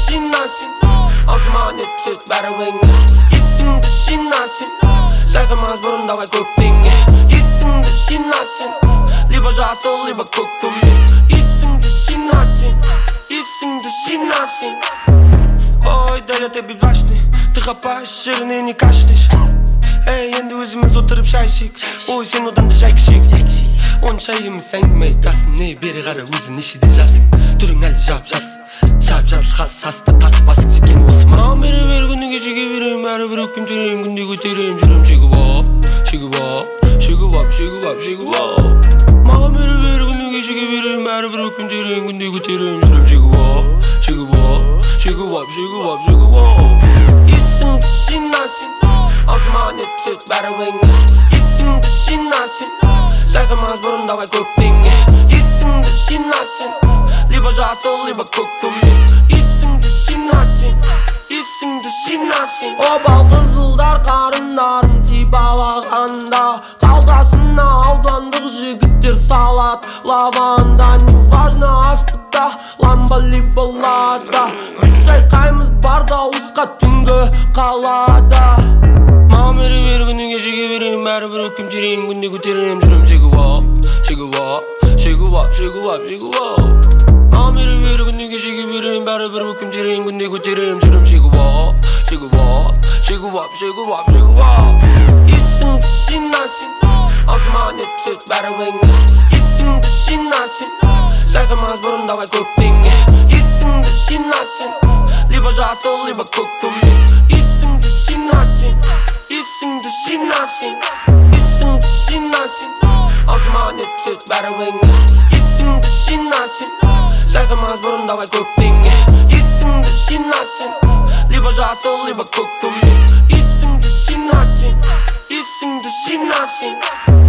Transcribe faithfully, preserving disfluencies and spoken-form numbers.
жинайсың Аузыма не түсет бәрі өңі Есіңді жинайсың Шайқамас бұрын давай көптеңе Есіңді жинайсың Либо жасыл, либо көкпен Есіңді жинайсың Есіңді жинайсың Ой, дәл это бедвашный Ты хапаешь жирный, не кашляешь Эй, енді өзіміз отырып шай ішейік Ой, сен одан да жай кішейік Онша емес әңгіме айтасың Не бері қара өзі нешеден жасың Түрің әлі жап жас Жап жас хас саста тартып басың жеткен осы Маған бері бер күні кешеге берем Әрі бір өкпем терем күнде көтерем Жүрем шегіп ап, шегіп ап Шегіп ап, шегіп ап, шегіп ап Маған бері бер күні кешеге берем Әрі бір өкпем терем күнде көтерем Жүрем шегіп ап, шегіп ап Шегіп ап, шегіп ап, шегіп ап Есіңді жинайсың Аузыма не түсет бәрі өңі Есіңді жинайсың Шайқамас бұрын давай көптеңе Есіңді жинайсың Либо жасыл, либо көкпен Есіңді жинайсың Есіңді жинайсың Обал қызылдар қарындарын сипалағанда Қалтасына аудандық жігіттер салат Лаванда неважно астыда Ламба либо лада Біз шайқаймыз барда ұсқа түнгі қалада Маған бері бер күні кешеге берем Бәрі бір өкпем терең күнде көтерем Жүрем шегіп ап, шегіп ап Шегіп ап, шегіп ап, шегіп ап Маған бері бер күні кешеге берем Бәрі бір өкпем терең күнде көтерем Жүрем шегіп ап, шегіп ап Шегіп ап, шегіп ап, шегіп ап Есіңді жинайсың Аузыма не түсет бәрі өңі Есіңді жинайсың Шайқамас бұрын давай көптеңе Есіңді жинайсың Либо жасыл, либо көкпен Есіңді жинайсың Есіңді жинайсың Есіңді жинайсың Аузыма не түсет бәрі өңі Есіңді жинайсың Шайқамас бұрын давай көптеңе Есіңді жинайсың Либо жасыл, либо көкпен Есіңді жинайсың Есіңді жинайсың